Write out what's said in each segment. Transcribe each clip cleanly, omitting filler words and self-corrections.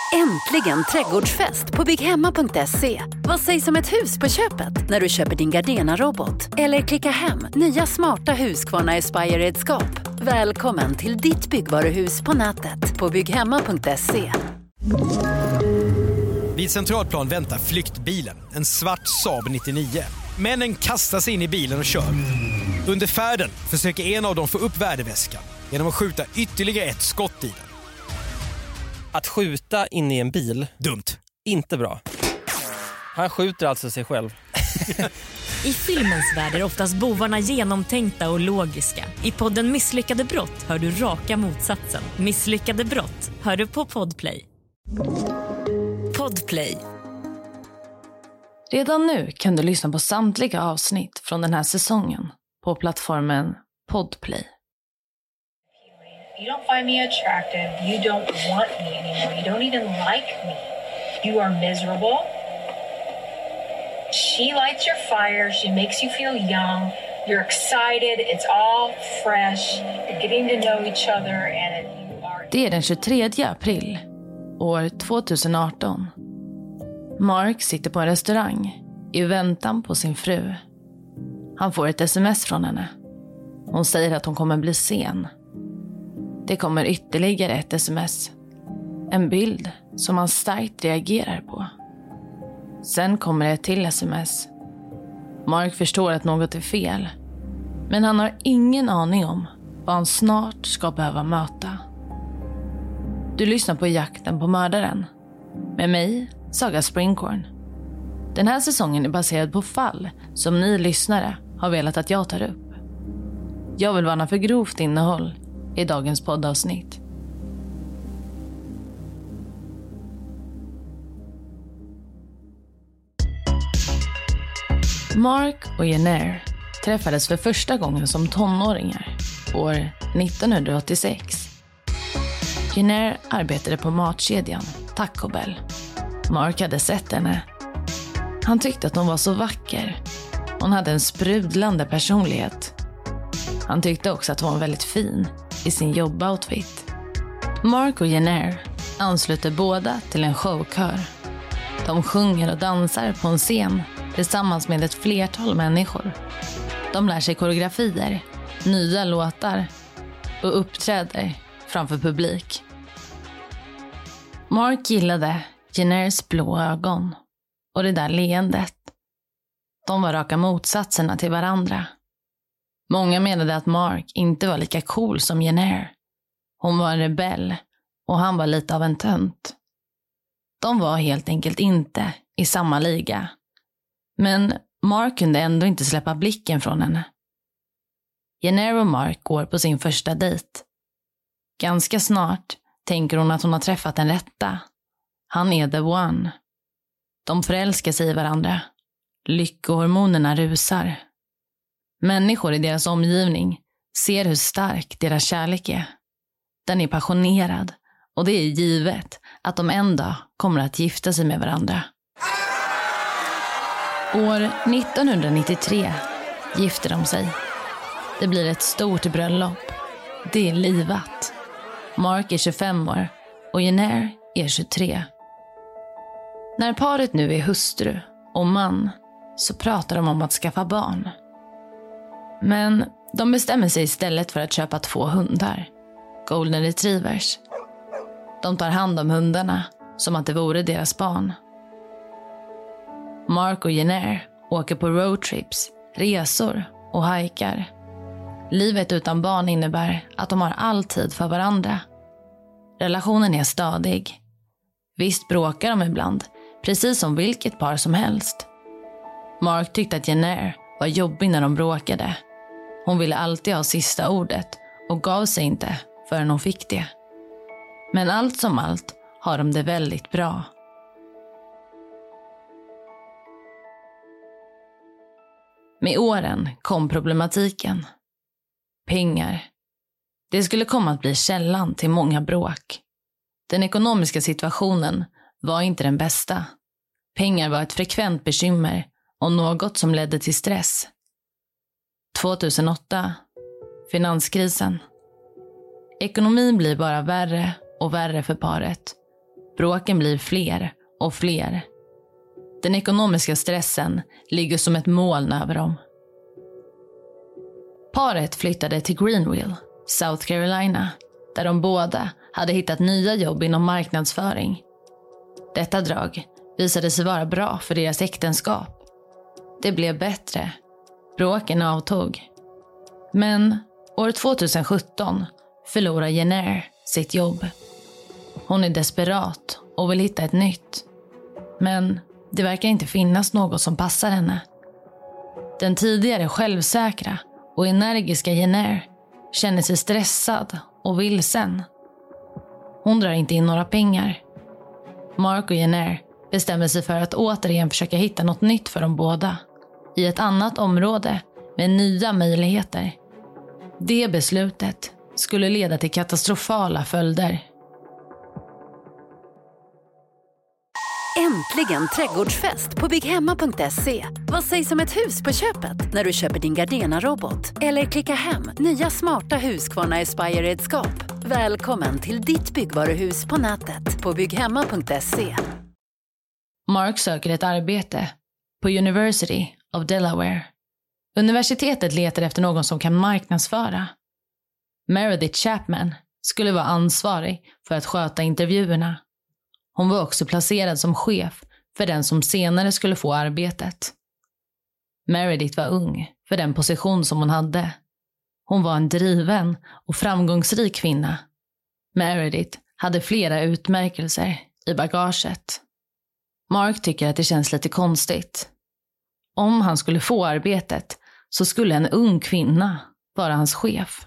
Äntligen trädgårdsfest på bygghemma.se. Vad sägs om ett hus på köpet när du köper din Gardena-robot? Eller klicka hem nya smarta Husqvarna Aspire-redskap. Välkommen till ditt byggvaruhus på nätet på bygghemma.se. Vid Centralplan väntar flyktbilen, en svart Saab 99. Männen kastar sig in i bilen och kör. Under färden försöker en av dem få upp värdeväskan genom att skjuta ytterligare ett skott i den. Att skjuta in i en bil, dumt. Inte bra. Han skjuter alltså sig själv. I filmens värld är oftast bovarna genomtänkta och logiska. I podden Misslyckade brott hör du raka motsatsen. Misslyckade brott hör du på Podplay. Podplay. Redan nu kan du lyssna på samtliga avsnitt från den här säsongen på plattformen Podplay. You don't find me attractive. You don't want me anymore. You don't even like me. You are miserable. She lights your fire. She makes you feel young. You're excited. It's all fresh. You're getting to know each other. And you are... Det är den 23 april, år 2018. Mark sitter på en restaurang i väntan på sin fru. Han får ett sms från henne. Hon säger att hon kommer bli sen. Det kommer ytterligare ett sms. En bild som han starkt reagerar på. Sen kommer det ett till sms. Mark förstår att något är fel. Men han har ingen aning om vad han snart ska behöva möta. Du lyssnar på Jakten på mördaren. Med mig, Saga Springhorn. Den här säsongen är baserad på fall som ni lyssnare har velat att jag tar upp. Jag vill varna för grovt innehåll i dagens poddavsnitt. Mark och Jenner träffades för första gången som tonåringar år 1986. Jenner arbetade på matkedjan Taco Bell. Mark hade sett henne. Han tyckte att hon var så vacker. Hon hade en sprudlande personlighet. Han tyckte också att hon var väldigt fin i sin jobboutfit. Mark och Jenner ansluter båda till en showkör. De sjunger och dansar på en scen tillsammans med ett flertal människor. De lär sig koreografier, nya låtar och uppträder framför publik. Mark gillade Jenners blå ögon och det där leendet. De var raka motsatserna till varandra. Många menade att Mark inte var lika cool som Jenner. Hon var en rebell och han var lite av en tönt. De var helt enkelt inte i samma liga. Men Mark kunde ändå inte släppa blicken från henne. Jenner och Mark går på sin första dejt. Ganska snart tänker hon att hon har träffat den rätta. Han är the one. De förälskar sig i varandra. Lyckohormonerna rusar. Människor i deras omgivning ser hur stark deras kärlek är. Den är passionerad och det är givet att de en dag kommer att gifta sig med varandra. År 1993 gifter de sig. Det blir ett stort bröllop. Det är livat. Mark är 25 år och Jenner är 23. När paret nu är hustru och man så pratar de om att skaffa barn. Men de bestämmer sig istället för att köpa 2 hundar. Golden Retrievers. De tar hand om hundarna som att det vore deras barn. Mark och Jenner åker på roadtrips, resor och hajkar. Livet utan barn innebär att de har all tid för varandra. Relationen är stadig. Visst bråkar de ibland, precis som vilket par som helst. Mark tyckte att Jenner var jobbig när de bråkade. Hon ville alltid ha sista ordet och gav sig inte förrän hon fick det. Men allt som allt har de det väldigt bra. Med åren kom problematiken. Pengar. Det skulle komma att bli källan till många bråk. Den ekonomiska situationen var inte den bästa. Pengar var ett frekvent bekymmer och något som ledde till stress. 2008. Finanskrisen. Ekonomin blir bara värre och värre för paret. Bråken blir fler och fler. Den ekonomiska stressen ligger som ett moln över dem. Paret flyttade till Greenville, South Carolina, där de båda hade hittat nya jobb inom marknadsföring. Detta drag visade sig vara bra för deras äktenskap. Det blev bättre. Bråken avtog. Men år 2017 förlorar Jenner sitt jobb. Hon är desperat och vill hitta ett nytt. Men det verkar inte finnas något som passar henne. Den tidigare självsäkra och energiska Jenner känner sig stressad och vilsen. Hon drar inte in några pengar. Mark och Jenner bestämmer sig för att återigen försöka hitta något nytt för dem båda. I ett annat område med nya möjligheter. Det beslutet skulle leda till katastrofala följder. Äntligen trädgårdsfest på bygghemma.se. Vad sägs om ett hus på köpet när du köper din Gardena-robot? Eller klicka hem nya smarta Husqvarna Aspire-redskap. Välkommen till ditt byggvaruhus på nätet på bygghemma.se. Mark söker ett arbete på University of Delaware. Universitetet letar efter någon som kan marknadsföra. Meredith Chapman skulle vara ansvarig för att sköta intervjuerna. Hon var också placerad som chef för den som senare skulle få arbetet. Meredith var ung för den position som hon hade. Hon var en driven och framgångsrik kvinna. Meredith hade flera utmärkelser i bagaget. Mark tycker att det känns lite konstigt. Om han skulle få arbetet så skulle en ung kvinna vara hans chef.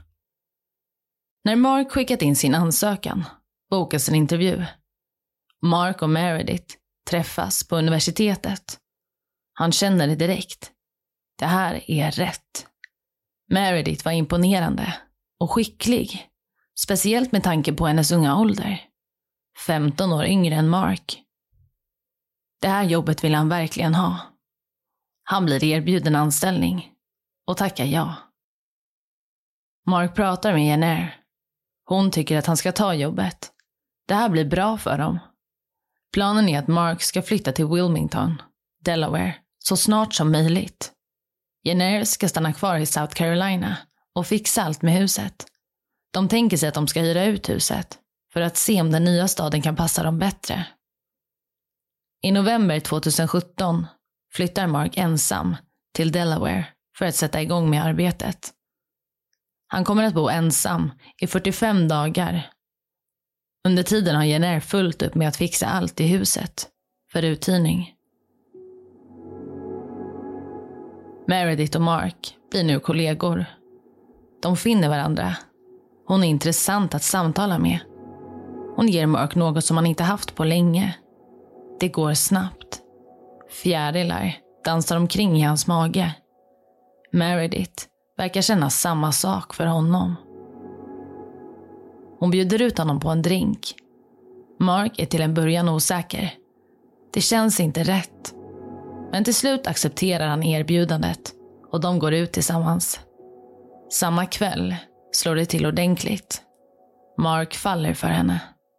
När Mark skickat in sin ansökan bokas en intervju. Mark och Meredith träffas på universitetet. Han känner det direkt. Det här är rätt. Meredith var imponerande och skicklig. Speciellt med tanke på hennes unga ålder. 15 år yngre än Mark. Det här jobbet vill han verkligen ha. Han blir erbjuden anställning och tackar ja. Mark pratar med Jenner. Hon tycker att han ska ta jobbet. Det här blir bra för dem. Planen är att Mark ska flytta till Wilmington, Delaware, så snart som möjligt. Jenner ska stanna kvar i South Carolina och fixa allt med huset. De tänker sig att de ska hyra ut huset för att se om den nya staden kan passa dem bättre. I november 2017 flyttar Mark ensam till Delaware för att sätta igång med arbetet. Han kommer att bo ensam i 45 dagar. Under tiden har Jenner fullt upp med att fixa allt i huset för uthyrning. Meredith och Mark blir nu kollegor. De finner varandra. Hon är intressant att samtala med. Hon ger Mark något som han inte haft på länge. Det går snabbt. Fjärilar dansar omkring i hans mage. Meredith verkar känna samma sak för honom. Hon bjuder ut honom på en drink. Mark är till en början osäker. Det känns inte rätt. Men till slut accepterar han erbjudandet och de går ut tillsammans. Samma kväll slår det till ordentligt. Mark faller för henne.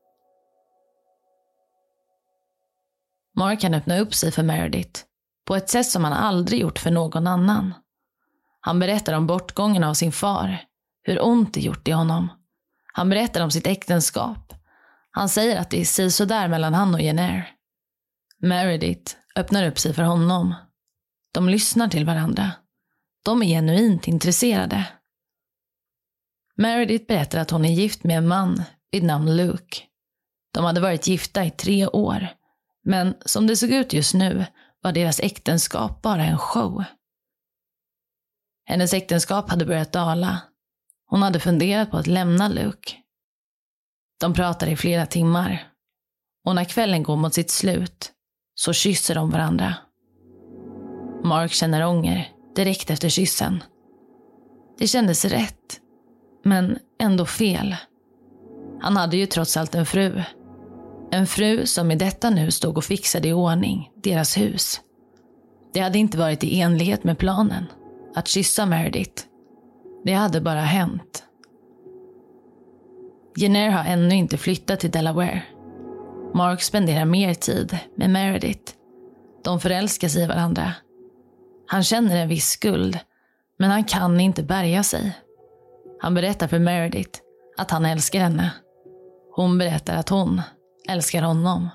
Mark kan öppna upp sig för Meredith på ett sätt som han aldrig gjort för någon annan. Han berättar om bortgången av sin far, hur ont det gjort i honom. Han berättar om sitt äktenskap. Han säger att det är sådär mellan han och Jenner. Meredith öppnar upp sig för honom. De lyssnar till varandra. De är genuint intresserade. Meredith berättar att hon är gift med en man vid namn Luke. De hade varit gifta i 3 år. Men som det såg ut just nu var deras äktenskap bara en show. Hennes äktenskap hade börjat dala. Hon hade funderat på att lämna Luke. De pratar i flera timmar. Och när kvällen går mot sitt slut så kysser de varandra. Mark känner ånger direkt efter kyssen. Det kändes rätt, men ändå fel. Han hade ju trots allt en fru. En fru som i detta nu stod och fixade i ordning deras hus. Det hade inte varit i enlighet med planen att kyssa Meredith. Det hade bara hänt. Jenner har ännu inte flyttat till Delaware. Mark spenderar mer tid med Meredith. De förälskar sig i varandra. Han känner en viss skuld, men han kan inte bärga sig. Han berättar för Meredith att han älskar henne. Hon berättar att hon älskar honom.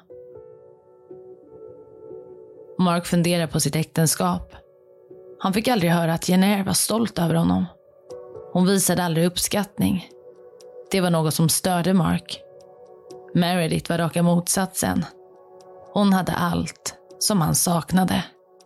Mark funderar på sitt äktenskap. Han fick aldrig höra att Jenner var stolt över honom. Hon visade aldrig uppskattning. Det var något som störde Mark. Meredith var raka motsatsen. Hon hade allt som han saknade.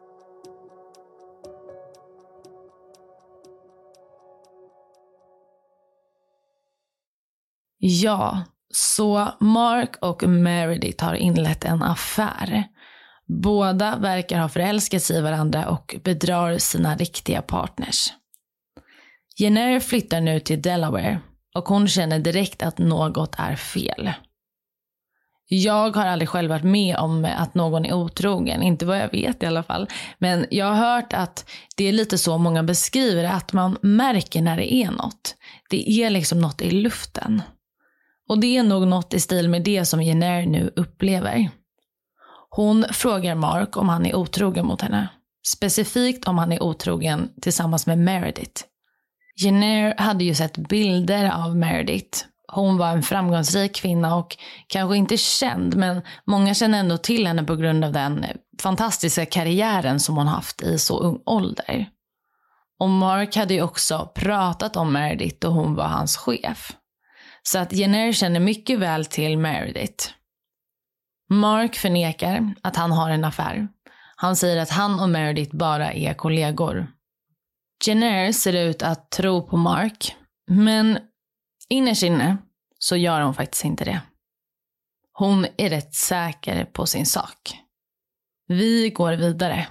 Ja, så Mark och Meredith har inlett en affär. Båda verkar ha förälskat sig i varandra och bedrar sina riktiga partners. Jenner flyttar nu till Delaware och hon känner direkt att något är fel. Jag har aldrig själv varit med om att någon är otrogen, inte vad jag vet i alla fall. Men jag har hört att det är lite så många beskriver, att man märker när det är något. Det är liksom något i luften. Och det är nog något i stil med det som Jenner nu upplever. Hon frågar Mark om han är otrogen mot henne. Specifikt om han är otrogen tillsammans med Meredith. Jenner hade ju sett bilder av Meredith. Hon var en framgångsrik kvinna och kanske inte känd, men många känner ändå till henne på grund av den fantastiska karriären som hon haft i så ung ålder. Och Mark hade ju också pratat om Meredith och hon var hans chef. Så att Jenner känner mycket väl till Meredith. Mark förnekar att han har en affär. Han säger att han och Meredith bara är kollegor. Jenner ser ut att tro på Mark, men innerst inne så gör hon faktiskt inte det. Hon är rätt säker på sin sak. Vi går vidare.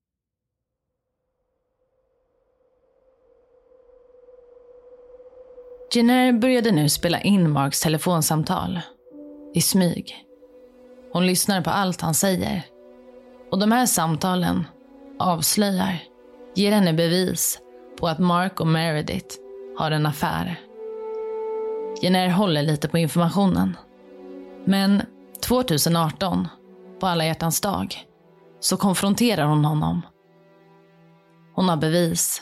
Jenner började nu spela in Marks telefonsamtal i smyg. Hon lyssnar på allt han säger. Och de här samtalen avslöjar, ger henne bevis på att Mark och Meredith har en affär. Jenner håller lite på informationen. Men 2018, på alla hjärtans dag, så konfronterar hon honom. Hon har bevis.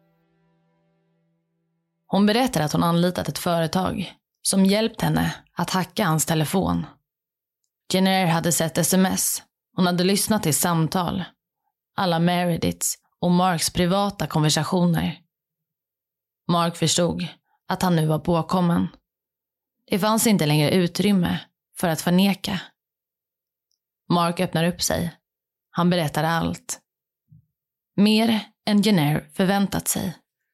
Hon berättar att hon anlitat ett företag som hjälpt henne att hacka hans telefon. Jenner hade sett sms. Hon hade lyssnat till samtal. Alla Merediths och Marks privata konversationer. Mark förstod att han nu var påkommen. Det fanns inte längre utrymme för att förneka. Mark öppnar upp sig. Han berättar allt. Mer än Jenner förväntat sig.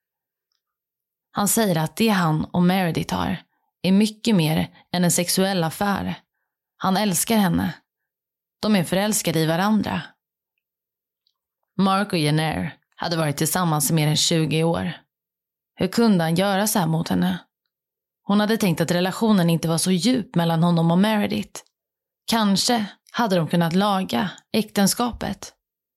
Han säger att det han och Meredith har är mycket mer än en sexuell affär. Han älskar henne. De är förälskade i varandra. Mark och Jenner hade varit tillsammans i mer än 20 år. Hur kunde han göra så här mot henne? Hon hade tänkt att relationen inte var så djup mellan honom och Meredith. Kanske hade de kunnat laga äktenskapet.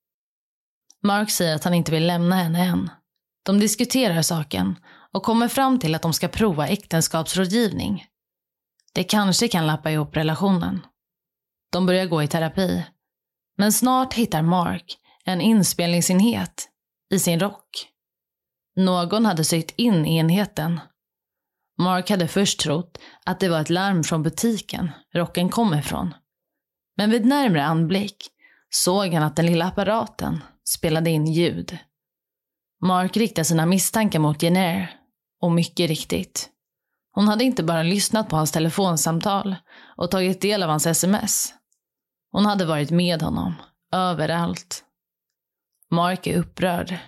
Mark säger att han inte vill lämna henne än. De diskuterar saken och kommer fram till att de ska prova äktenskapsrådgivning. Det kanske kan lappa ihop relationen. De börjar gå i terapi. Men snart hittar Mark en inspelningsenhet i sin rock. Någon hade sytt in enheten. Mark hade först trott att det var ett larm från butiken rocken kom ifrån. Men vid närmare anblick såg han att den lilla apparaten spelade in ljud. Mark riktade sina misstankar mot Jenner, och mycket riktigt. Hon hade inte bara lyssnat på hans telefonsamtal och tagit del av hans sms. Hon hade varit med honom överallt. Mark är upprörd.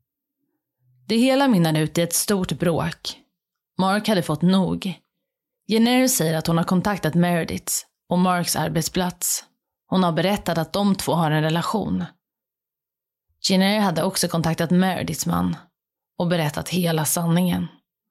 Det hela mynnar ut i ett stort bråk. Mark hade fått nog. Jenner säger att hon har kontaktat Merediths och Marks arbetsplats. Hon har berättat att de två har en relation. Jenner hade också kontaktat Merediths man och berättat hela sanningen.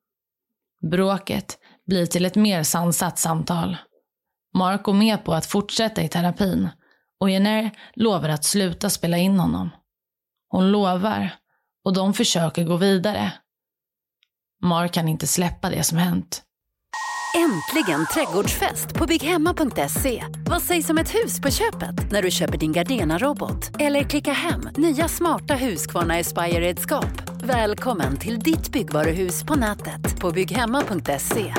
Bråket blir till ett mer sansat samtal. Mark går med på att fortsätta i terapin och Jenner lovar att sluta spela in honom. Hon lovar och de försöker gå vidare. Mark kan inte släppa det som hänt. Äntligen trädgårdsfest på bygghemma.se. Vad sägs om ett hus på köpet när du köper din Gardena-robot? Eller klicka hem nya smarta Husqvarna Aspire-redskap. Välkommen till ditt byggvaruhus på nätet på bygghemma.se.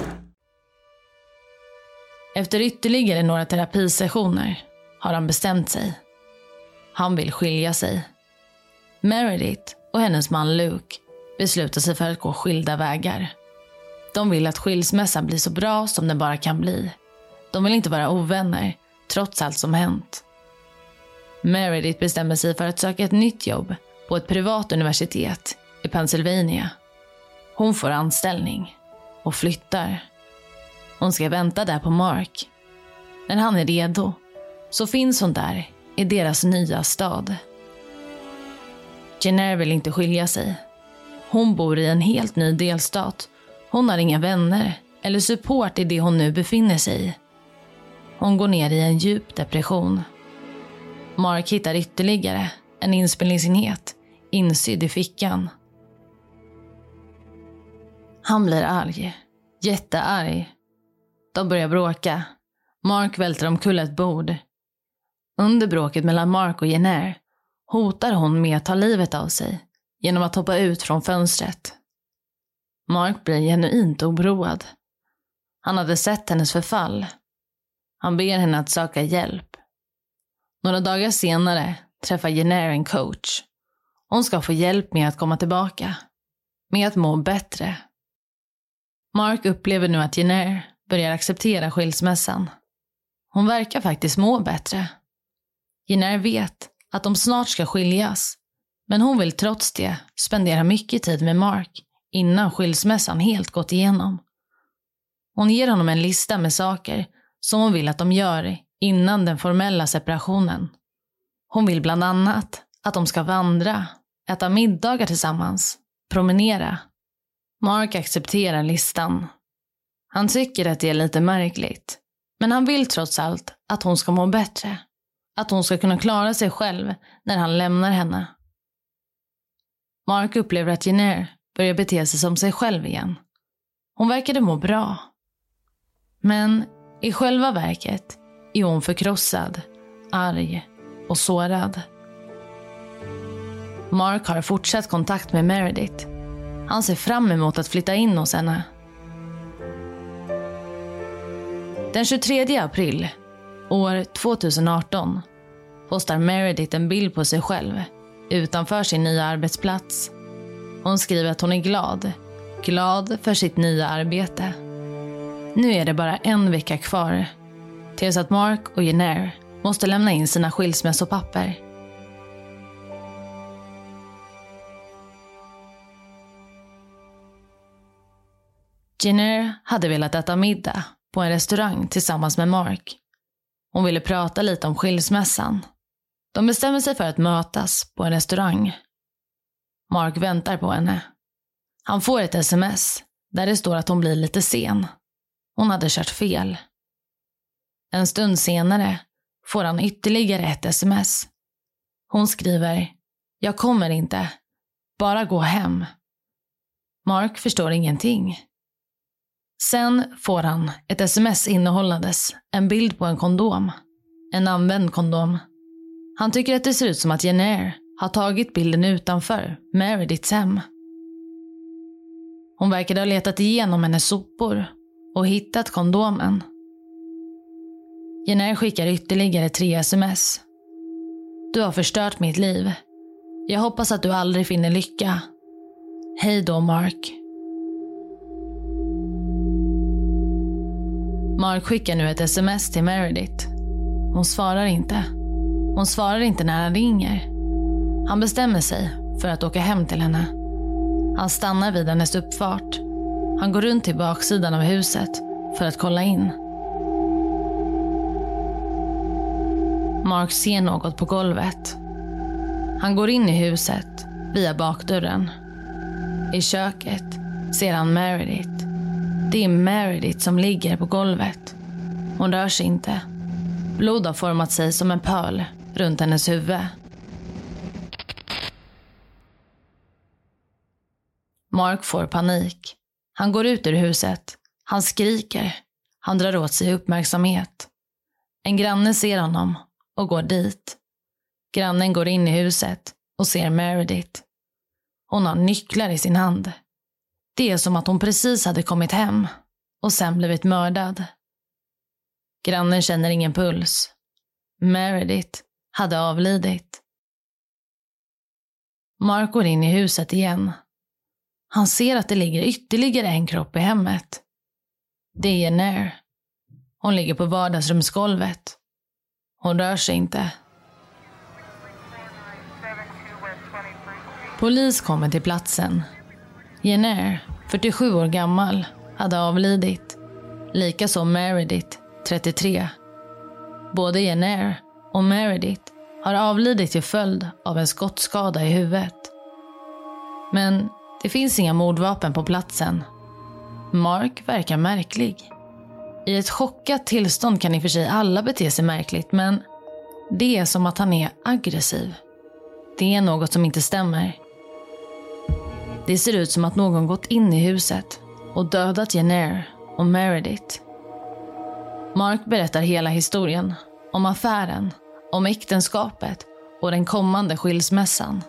Efter ytterligare några terapisessioner har han bestämt sig. Han vill skilja sig. Meredith och hennes man Luke beslutar sig för att gå skilda vägar. De vill att skilsmässan blir så bra som den bara kan bli. De vill inte vara ovänner, trots allt som hänt. Meredith bestämmer sig för att söka ett nytt jobb på ett privat universitet i Pennsylvania. Hon får anställning och flyttar. Hon ska vänta där på Mark. När han är redo så finns hon där i deras nya stad. Jenner vill inte skilja sig. Hon bor i en helt ny delstat. Hon har inga vänner eller support i det hon nu befinner sig i. Hon går ner i en djup depression. Mark hittar ytterligare en inspelningsenhet insydd i fickan. Han blir arg. Jättearg. De börjar bråka. Mark välter omkull ett bord. Under bråket mellan Mark och Jenner hotar hon med att ta livet av sig genom att hoppa ut från fönstret. Mark blir genuint oroad. Han hade sett hennes förfall. Han ber henne att söka hjälp. Några dagar senare träffar Jenner en coach. Hon ska få hjälp med att komma tillbaka. Med att må bättre. Mark upplever nu att Jenner börjar acceptera skilsmässan. Hon verkar faktiskt må bättre. Jenner vet att de snart ska skiljas. Men hon vill trots det spendera mycket tid med Mark innan skilsmässan helt gått igenom. Hon ger honom en lista med saker som hon vill att de gör innan den formella separationen. Hon vill bland annat att de ska vandra, äta middagar tillsammans, promenera. Mark accepterar listan. Han tycker att det är lite märkligt, men han vill trots allt att hon ska må bättre. Att hon ska kunna klara sig själv när han lämnar henne. Mark upplever att Jenner börjar bete sig som sig själv igen. Hon verkade må bra. Men i själva verket är hon förkrossad, arg och sårad. Mark har fortsatt kontakt med Meredith. Han ser fram emot att flytta in hos henne. Den 23 april, år 2018, postar Meredith en bild på sig själv utanför sin nya arbetsplats. Hon skriver att hon är glad för sitt nya arbete. Nu är det bara en vecka kvar tills att Mark och Jenner måste lämna in sina skilsmässopapper. Jenner hade velat äta middag på en restaurang tillsammans med Mark. Hon ville prata lite om skilsmässan. De bestämmer sig för att mötas på en restaurang. Mark väntar på henne. Han får ett sms där det står att hon blir lite sen. Hon hade kört fel. En stund senare får han ytterligare ett sms. Hon skriver: "Jag kommer inte. Bara gå hem." Mark förstår ingenting. Sen får han ett sms innehållandes en bild på en kondom. En använd kondom. Han tycker att det ser ut som att Jenner har tagit bilden utanför Merediths hem. Hon verkade ha letat igenom hennes sopor och hittat kondomen. Jenner skickar ytterligare 3 sms. "Du har förstört mitt liv. Jag hoppas att du aldrig finner lycka. Hej då, Mark." Mark skickar nu ett sms till Meredith. Hon svarar inte. Hon svarar inte när han ringer. Han bestämmer sig för att åka hem till henne. Han stannar vid hennes uppfart. Han går runt till baksidan av huset för att kolla in. Mark ser något på golvet. Han går in i huset via bakdörren. I köket ser han Meredith. Det är Meredith som ligger på golvet. Hon rör sig inte. Blod har format sig som en pöl runt hennes huvud. Mark får panik. Han går ut ur huset. Han skriker. Han drar åt sig uppmärksamhet. En granne ser honom och går dit. Grannen går in i huset och ser Meredith. Hon har nycklar i sin hand. Det är som att hon precis hade kommit hem och sen blivit mördad. Grannen känner ingen puls. Meredith hade avlidit. Mark går in i huset igen. Han ser att det ligger ytterligare en kropp i hemmet. Det är Jenner. Hon ligger på vardagsrumsgolvet. Hon rör sig inte. Polis kommer till platsen. Jenner, 47 år gammal, hade avlidit. Likaså Meredith, 33. Både Jenner och Meredith har avlidit till följd av en skottskada i huvudet. Men det finns inga mordvapen på platsen. Mark verkar märklig. I ett chockat tillstånd kan i och för sig alla bete sig märkligt, men det är som att han är aggressiv. Det är något som inte stämmer. Det ser ut som att någon gått in i huset och dödat Jenner och Meredith. Mark berättar hela historien om affären, om äktenskapet och den kommande skilsmässan.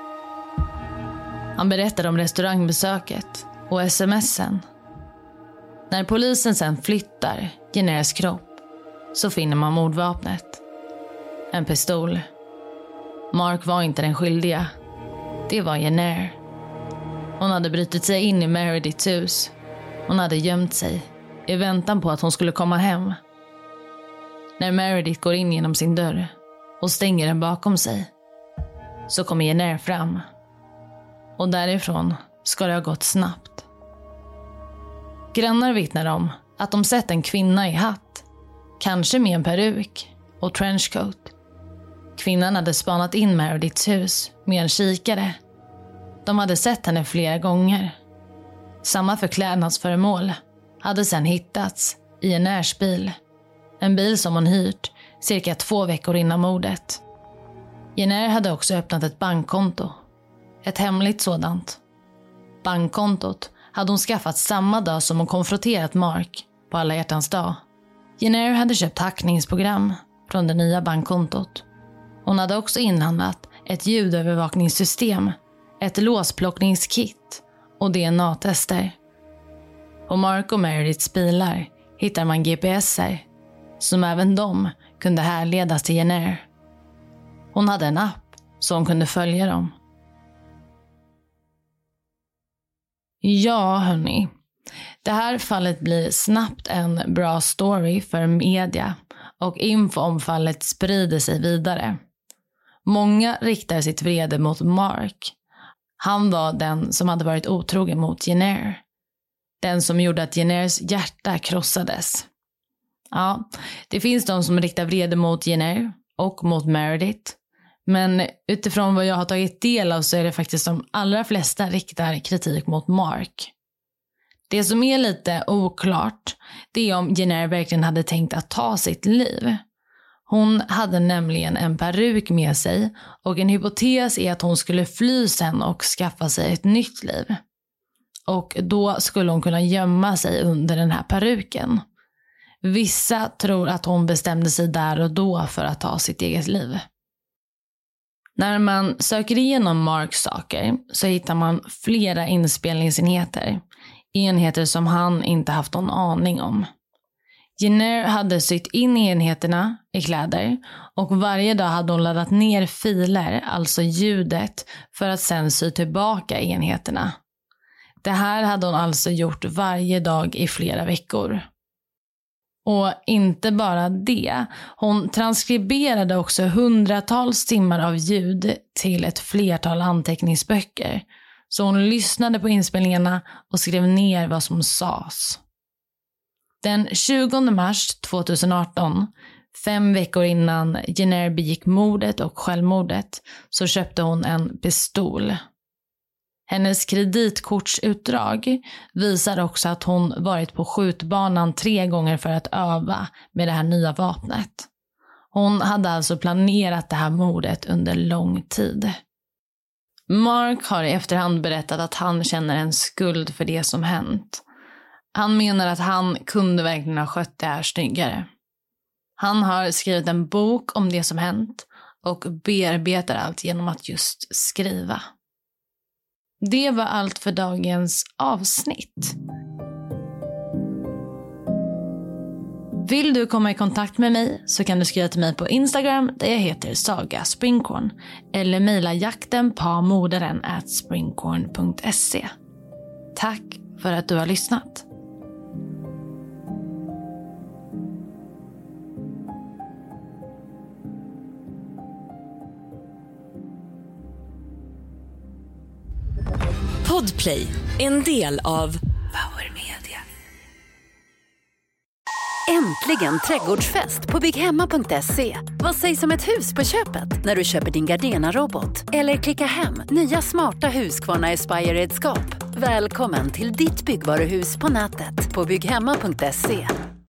Han berättar om restaurangbesöket och sms:en. När polisen sen flyttar Jenners kropp så finner man mordvapnet. En pistol. Mark var inte den skyldiga. Det var Jenner. Hon hade brutit sig in i Merediths hus. Hon hade gömt sig i väntan på att hon skulle komma hem. När Meredith går in genom sin dörr och stänger den bakom sig så kommer Jenner fram. Och därifrån ska det ha gått snabbt. Grannar vittnar om att de sett en kvinna i hatt, kanske med en peruk och trenchcoat. Kvinnan hade spanat in Merediths hus med en kikare. De hade sett henne flera gånger. Samma förklädnadsföremål hade sedan hittats i en närbil. En bil som hon hyrt cirka 2 veckor innan mordet. Jenner hade också öppnat ett bankkonto. Ett hemligt sådant. Bankkontot hade hon skaffat samma dag som hon konfronterat Mark på Alla hjärtans dag. Jenner hade köpt hackningsprogram från det nya bankkontot. Hon hade också inhandlat ett ljudövervakningssystem, ett låsplockningskit och DNA-tester. På Mark och Merediths bilar hittar man GPSer som även de kunde härledas till Jenner. Hon hade en app så hon kunde följa dem. Ja, hörni. Det här fallet blir snabbt en bra story för media och info om fallet sprider sig vidare. Många riktar sitt vrede mot Mark. Han var den som hade varit otrogen mot Jenner. Den som gjorde att Jenners hjärta krossades. Ja, det finns de som riktar vrede mot Jenner och mot Meredith. Men utifrån vad jag har tagit del av så är det faktiskt de allra flesta riktar kritik mot Mark. Det som är lite oklart, det är om Jenner verkligen hade tänkt att ta sitt liv. Hon hade nämligen en peruk med sig och en hypotes är att hon skulle fly sen och skaffa sig ett nytt liv. Och då skulle hon kunna gömma sig under den här peruken. Vissa tror att hon bestämde sig där och då för att ta sitt eget liv. När man söker igenom Marks saker så hittar man flera inspelningsenheter. Enheter som han inte haft någon aning om. Jenner hade sytt in enheterna i kläder och varje dag hade hon laddat ner filer, alltså ljudet, för att sen sy tillbaka enheterna. Det här hade hon alltså gjort varje dag i flera veckor. Och inte bara det, hon transkriberade också hundratals timmar av ljud till ett flertal anteckningsböcker. Så hon lyssnade på inspelningarna och skrev ner vad som sades. Den 20 mars 2018, 5 veckor innan Jenner begick mordet och självmordet, så köpte hon en pistol. Hennes kreditkortsutdrag visar också att hon varit på skjutbanan 3 gånger för att öva med det här nya vapnet. Hon hade alltså planerat det här mordet under lång tid. Mark har i efterhand berättat att han känner en skuld för det som hänt. Han menar att han kunde verkligen ha skött det här snyggare. Han har skrivit en bok om det som hänt och bearbetar allt genom att just skriva. Det var allt för dagens avsnitt. Vill du komma i kontakt med mig så kan du skriva till mig på Instagram där jag heter Saga Springhorn eller mejla jaktenpamodaren@springhorn.se. Tack för att du har lyssnat. Podplay, en del av Power Media. Äntligen trädgårdsfest på bygghemma.se. Vad sägs om ett hus på köpet när du köper din Gardena-robot? Eller klicka hem nya smarta Husqvarna Aspire-redskap. Välkommen till ditt byggvaruhus på nätet på bygghemma.se.